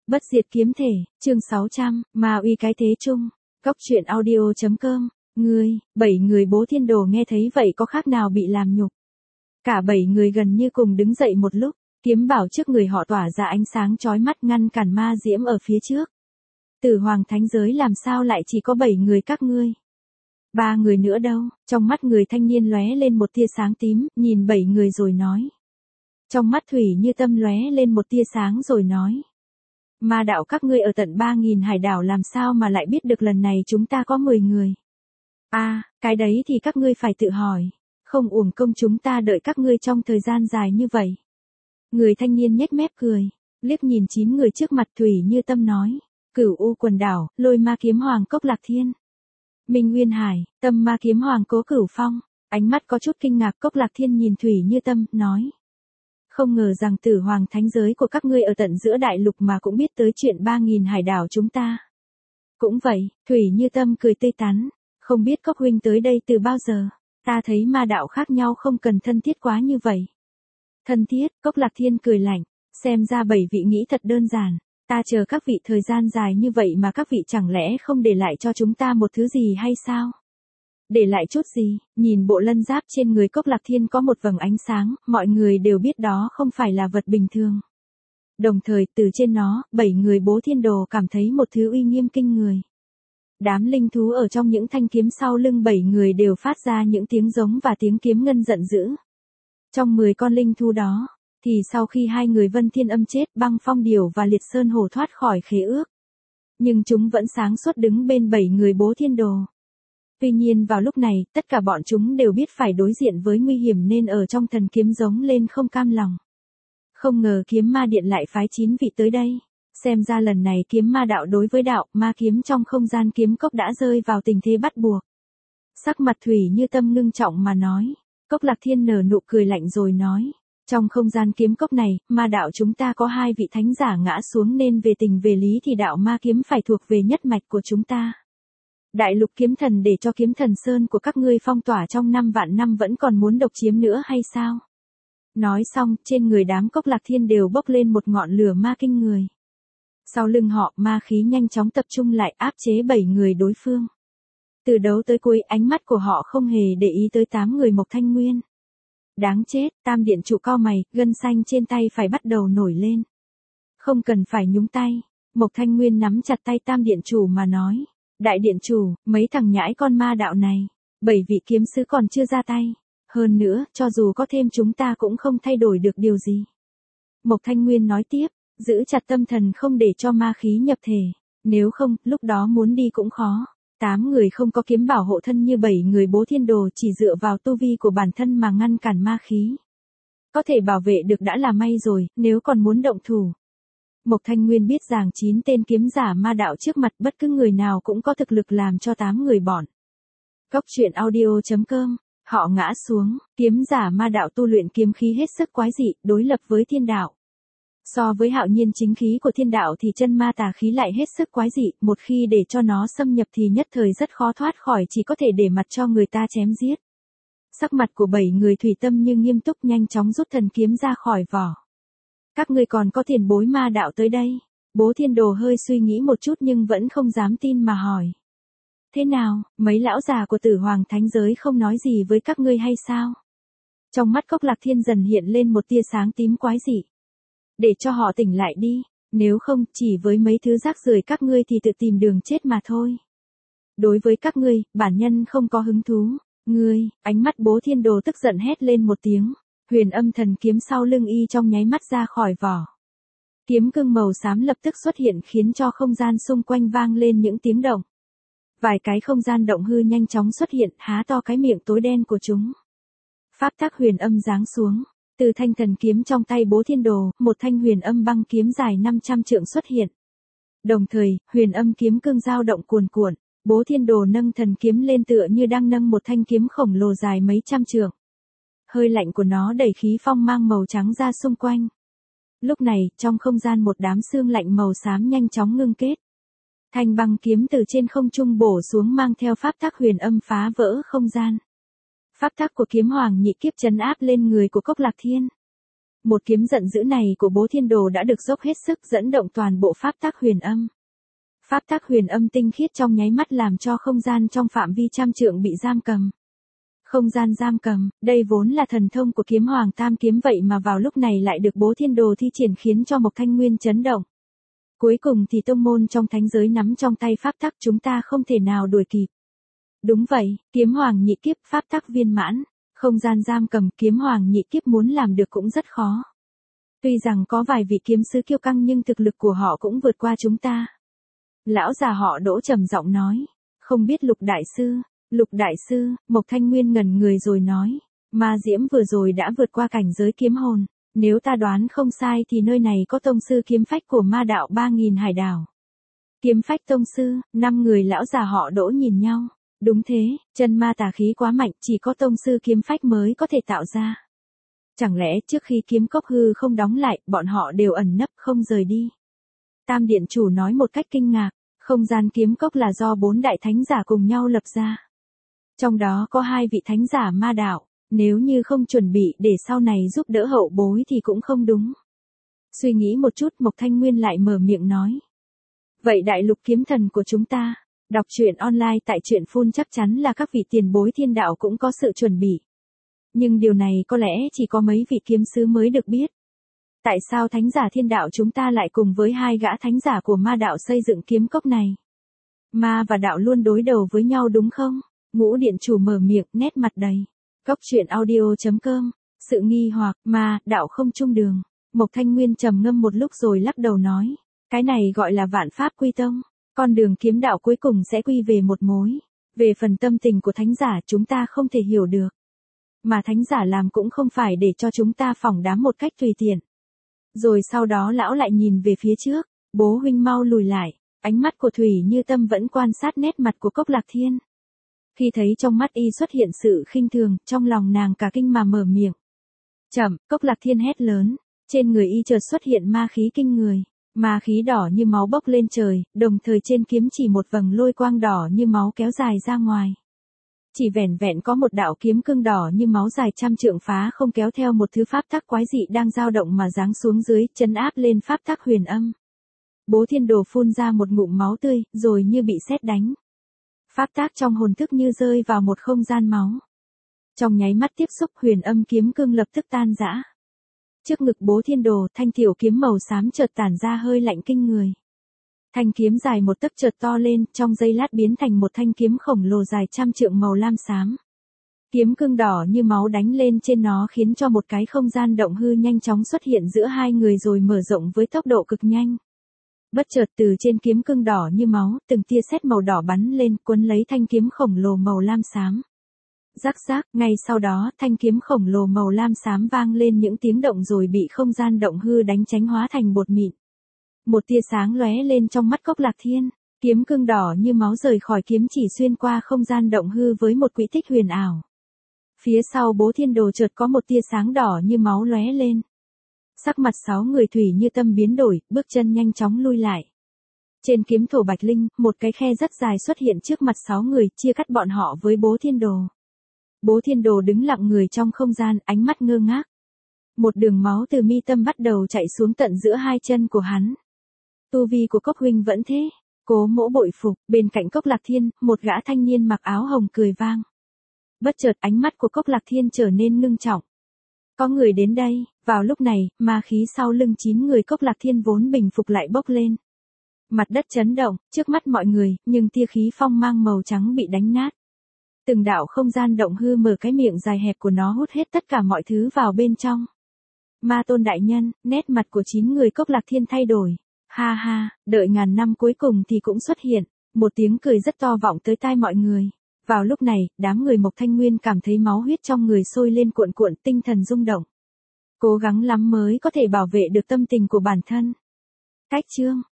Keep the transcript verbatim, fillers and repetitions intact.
Bất diệt kiếm thể, chương sáu trăm, ma uy cái thế chung. Cốc truyện audio.com. Ngươi, bảy người bố thiên đồ nghe thấy vậy có khác nào bị làm nhục. Cả bảy người gần như cùng đứng dậy một lúc, kiếm bảo trước người họ tỏa ra ánh sáng chói mắt ngăn cản ma diễm ở phía trước. Tử hoàng thánh giới làm sao lại chỉ có bảy người các ngươi? Ba người nữa đâu? Trong mắt người thanh niên lóe lên một tia sáng tím, nhìn bảy người rồi nói. Trong mắt Thủy Như Tâm lóe lên một tia sáng rồi nói. Ma đạo các ngươi ở tận ba nghìn hải đảo làm sao mà lại biết được lần này chúng ta có mười người? À, cái đấy thì các ngươi phải tự hỏi. Không uổng công chúng ta đợi các ngươi trong thời gian dài như vậy. Người thanh niên nhếch mép cười, liếc nhìn chín người trước mặt Thủy Như Tâm nói. Cửu U quần đảo, Lôi Ma kiếm hoàng Cốc Lạc Thiên. Minh Nguyên Hải, Tâm Ma kiếm hoàng Cố Cửu Phong. Ánh mắt có chút kinh ngạc, Cốc Lạc Thiên nhìn Thủy Như Tâm, nói. Không ngờ rằng tử hoàng thánh giới của các ngươi ở tận giữa đại lục mà cũng biết tới chuyện ba nghìn hải đảo chúng ta. Cũng vậy, Thủy Như Tâm cười tươi tắn, không biết Cốc huynh tới đây từ bao giờ, ta thấy ma đạo khác nhau không cần thân thiết quá như vậy. Thân thiết, Cốc Lạc Thiên cười lạnh, xem ra bảy vị nghĩ thật đơn giản, ta chờ các vị thời gian dài như vậy mà các vị chẳng lẽ không để lại cho chúng ta một thứ gì hay sao? Để lại chút gì? Nhìn bộ lân giáp trên người Cốc Lạc Thiên có một vầng ánh sáng, mọi người đều biết đó không phải là vật bình thường. Đồng thời, từ trên nó, bảy người bố thiên đồ cảm thấy một thứ uy nghiêm kinh người. Đám linh thú ở trong những thanh kiếm sau lưng bảy người đều phát ra những tiếng giống và tiếng kiếm ngân giận dữ. Trong mười con linh thú đó, thì sau khi hai người Vân Thiên Âm chết, Băng Phong Điểu và Liệt Sơn Hổ thoát khỏi khế ước. Nhưng chúng vẫn sáng suốt đứng bên bảy người bố thiên đồ. Tuy nhiên vào lúc này, tất cả bọn chúng đều biết phải đối diện với nguy hiểm nên ở trong thần kiếm giống lên không cam lòng. Không ngờ kiếm ma điện lại phái chín vị tới đây. Xem ra lần này kiếm ma đạo đối với đạo ma kiếm trong không gian kiếm cốc đã rơi vào tình thế bắt buộc. Sắc mặt Thủy Như Tâm ngưng trọng mà nói. Cốc Lạc Thiên nở nụ cười lạnh rồi nói. Trong không gian kiếm cốc này, ma đạo chúng ta có hai vị thánh giả ngã xuống nên về tình về lý thì đạo ma kiếm phải thuộc về nhất mạch của chúng ta. Đại lục kiếm thần để cho kiếm thần sơn của các ngươi phong tỏa trong năm vạn năm vẫn còn muốn độc chiếm nữa hay sao? Nói xong, trên người đám Cốc Lạc Thiên đều bốc lên một ngọn lửa ma kinh người. Sau lưng họ, ma khí nhanh chóng tập trung lại áp chế bảy người đối phương. Từ đấu tới cuối, ánh mắt của họ không hề để ý tới tám người Mộc Thanh Nguyên. Đáng chết, Tam điện chủ cau mày, gân xanh trên tay phải bắt đầu nổi lên. Không cần phải nhúng tay, Mộc Thanh Nguyên nắm chặt tay Tam điện chủ mà nói. Đại điện chủ, mấy thằng nhãi con ma đạo này, bảy vị kiếm sứ còn chưa ra tay. Hơn nữa, cho dù có thêm chúng ta cũng không thay đổi được điều gì. Mộc Thanh Nguyên nói tiếp, giữ chặt tâm thần không để cho ma khí nhập thể. Nếu không, lúc đó muốn đi cũng khó. Tám người không có kiếm bảo hộ thân như bảy người bố thiên đồ chỉ dựa vào tu vi của bản thân mà ngăn cản ma khí. Có thể bảo vệ được đã là may rồi, nếu còn muốn động thủ. Mộc Thanh Nguyên biết rằng chín tên kiếm giả ma đạo trước mặt bất cứ người nào cũng có thực lực làm cho tám người bọn. Cốc truyện audio.com, họ ngã xuống, kiếm giả ma đạo tu luyện kiếm khí hết sức quái dị, đối lập với thiên đạo. So với hạo nhiên chính khí của thiên đạo thì chân ma tà khí lại hết sức quái dị, một khi để cho nó xâm nhập thì nhất thời rất khó thoát khỏi, chỉ có thể để mặt cho người ta chém giết. Sắc mặt của bảy người thủy tâm nhưng nghiêm túc nhanh chóng rút thần kiếm ra khỏi vỏ. Các ngươi còn có tiền bối ma đạo tới đây. Bố thiên đồ hơi suy nghĩ một chút nhưng vẫn không dám tin mà hỏi. Thế nào, mấy lão già của tử hoàng thánh giới không nói gì với các ngươi hay sao? Trong mắt Cốc Lạc Thiên dần hiện lên một tia sáng tím quái dị. Để cho họ tỉnh lại đi, nếu không chỉ với mấy thứ rác rưởi các ngươi thì tự tìm đường chết mà thôi. Đối với các ngươi, bản nhân không có hứng thú. Ngươi, ánh mắt bố thiên đồ tức giận hét lên một tiếng. Huyền âm thần kiếm sau lưng y trong nháy mắt ra khỏi vỏ. Kiếm cương màu xám lập tức xuất hiện khiến cho không gian xung quanh vang lên những tiếng động. Vài cái không gian động hư nhanh chóng xuất hiện, há to cái miệng tối đen của chúng. Pháp tắc huyền âm giáng xuống, từ thanh thần kiếm trong tay bố thiên đồ, một thanh huyền âm băng kiếm dài năm trăm trượng xuất hiện. Đồng thời, huyền âm kiếm cương dao động cuồn cuộn, bố thiên đồ nâng thần kiếm lên tựa như đang nâng một thanh kiếm khổng lồ dài mấy trăm trượng. Hơi lạnh của nó đẩy khí phong mang màu trắng ra xung quanh. Lúc này, trong không gian một đám xương lạnh màu xám nhanh chóng ngưng kết. Thanh băng kiếm từ trên không trung bổ xuống mang theo pháp tắc huyền âm phá vỡ không gian. Pháp tắc của kiếm hoàng nhị kiếp trấn áp lên người của Cốc Lạc Thiên. Một kiếm giận dữ này của Bố Thiên Đồ đã được dốc hết sức dẫn động toàn bộ pháp tắc huyền âm. Pháp tắc huyền âm tinh khiết trong nháy mắt làm cho không gian trong phạm vi trăm trượng bị giam cầm. Không gian giam cầm, đây vốn là thần thông của kiếm hoàng tam kiếm vậy mà vào lúc này lại được Bố Thiên Đồ thi triển khiến cho Mộc Thanh Nguyên chấn động. Cuối cùng thì tông môn trong thánh giới nắm trong tay pháp tắc chúng ta không thể nào đuổi kịp. Đúng vậy, kiếm hoàng nhị kiếp pháp tắc viên mãn, không gian giam cầm kiếm hoàng nhị kiếp muốn làm được cũng rất khó. Tuy rằng có vài vị kiếm sư kiêu căng nhưng thực lực của họ cũng vượt qua chúng ta. Lão già họ Đỗ trầm giọng nói, không biết Lục đại sư, Lục đại sư, Mộc Thanh Nguyên ngẩn người rồi nói, ma diễm vừa rồi đã vượt qua cảnh giới kiếm hồn, nếu ta đoán không sai thì nơi này có tông sư kiếm phách của ma đạo ba nghìn hải đảo. Kiếm phách tông sư, năm người lão già họ Đỗ nhìn nhau, đúng thế, chân ma tà khí quá mạnh, chỉ có tông sư kiếm phách mới có thể tạo ra. Chẳng lẽ trước khi kiếm cốc hư không đóng lại, bọn họ đều ẩn nấp không rời đi. Tam điện chủ nói một cách kinh ngạc, không gian kiếm cốc là do bốn đại thánh giả cùng nhau lập ra. Trong đó có hai vị thánh giả ma đạo, nếu như không chuẩn bị để sau này giúp đỡ hậu bối thì cũng không đúng. Suy nghĩ một chút Mộc Thanh Nguyên lại mở miệng nói. Vậy đại lục kiếm thần của chúng ta, đọc truyện online tại truyện phun chắc chắn là các vị tiền bối thiên đạo cũng có sự chuẩn bị. Nhưng điều này có lẽ chỉ có mấy vị kiếm sứ mới được biết. Tại sao thánh giả thiên đạo chúng ta lại cùng với hai gã thánh giả của ma đạo xây dựng kiếm cốc này? Ma và đạo luôn đối đầu với nhau đúng không? Ngũ điện chủ mở miệng nét mặt đầy. Cốc truyện audio chấm com, sự nghi hoặc, ma, đạo không chung đường. Mộc Thanh Nguyên trầm ngâm một lúc rồi lắc đầu nói. Cái này gọi là vạn pháp quy tông. Con đường kiếm đạo cuối cùng sẽ quy về một mối. Về phần tâm tình của thánh giả chúng ta không thể hiểu được. Mà thánh giả làm cũng không phải để cho chúng ta phỏng đoán một cách tùy tiện. Rồi sau đó lão lại nhìn về phía trước, bố huynh mau lùi lại, ánh mắt của Thủy Như Tâm vẫn quan sát nét mặt của Cốc Lạc Thiên. Khi thấy trong mắt y xuất hiện sự khinh thường, trong lòng nàng cả kinh mà mở miệng. Chậm, Cốc Lạc Thiên hét lớn, trên người y chợt xuất hiện ma khí kinh người, ma khí đỏ như máu bốc lên trời, đồng thời trên kiếm chỉ một vầng lôi quang đỏ như máu kéo dài ra ngoài. Chỉ vẻn vẹn có một đạo kiếm cương đỏ như máu dài trăm trượng phá không kéo theo một thứ pháp tắc quái dị đang dao động mà giáng xuống dưới, chấn áp lên pháp tắc huyền âm. Bố Thiên Đồ phun ra một ngụm máu tươi, rồi như bị sét đánh. Pháp tắc trong hồn thức như rơi vào một không gian máu. Trong nháy mắt tiếp xúc huyền âm kiếm cương lập tức tan rã. Trước ngực Bố Thiên Đồ, thanh tiểu kiếm màu xám chợt tản ra hơi lạnh kinh người. Thanh kiếm dài một tấc chợt to lên, trong giây lát biến thành một thanh kiếm khổng lồ dài trăm trượng màu lam xám. Kiếm cương đỏ như máu đánh lên trên nó khiến cho một cái không gian động hư nhanh chóng xuất hiện giữa hai người rồi mở rộng với tốc độ cực nhanh. Bất chợt từ trên kiếm cương đỏ như máu, từng tia sét màu đỏ bắn lên, cuốn lấy thanh kiếm khổng lồ màu lam xám. Rắc rắc, ngay sau đó, thanh kiếm khổng lồ màu lam xám vang lên những tiếng động rồi bị không gian động hư đánh tránh hóa thành bột mịn. Một tia sáng lóe lên trong mắt Cốc Lạc Thiên, kiếm cương đỏ như máu rời khỏi kiếm chỉ xuyên qua không gian động hư với một quỹ tích huyền ảo. Phía sau Bố Thiên Đồ chợt có một tia sáng đỏ như máu lóe lên. Sắc mặt sáu người Thủy Như Tâm biến đổi, bước chân nhanh chóng lui lại. Trên kiếm thổ bạch linh, một cái khe rất dài xuất hiện trước mặt sáu người, chia cắt bọn họ với Bố Thiên Đồ. Bố Thiên Đồ đứng lặng người trong không gian, ánh mắt ngơ ngác. Một đường máu từ mi tâm bắt đầu chạy xuống tận giữa hai chân của hắn. Tu vi của Cốc huynh vẫn thế. Cố Mỗ bội phục, bên cạnh Cốc Lạc Thiên, một gã thanh niên mặc áo hồng cười vang. Bất chợt ánh mắt của Cốc Lạc Thiên trở nên ngưng trọng. Có người đến đây, vào lúc này, ma khí sau lưng chín người Cốc Lạc Thiên vốn bình phục lại bốc lên. Mặt đất chấn động, trước mắt mọi người, nhưng tia khí phong mang màu trắng bị đánh nát. Từng đạo không gian động hư mở cái miệng dài hẹp của nó hút hết tất cả mọi thứ vào bên trong. Ma Tôn đại nhân, nét mặt của chín người Cốc Lạc Thiên thay đổi. Ha ha, đợi ngàn năm cuối cùng thì cũng xuất hiện, một tiếng cười rất to vọng tới tai mọi người. Vào lúc này, đám người Mộc Thanh Nguyên cảm thấy máu huyết trong người sôi lên cuộn cuộn, tinh thần rung động. Cố gắng lắm mới có thể bảo vệ được tâm tình của bản thân. Cách chương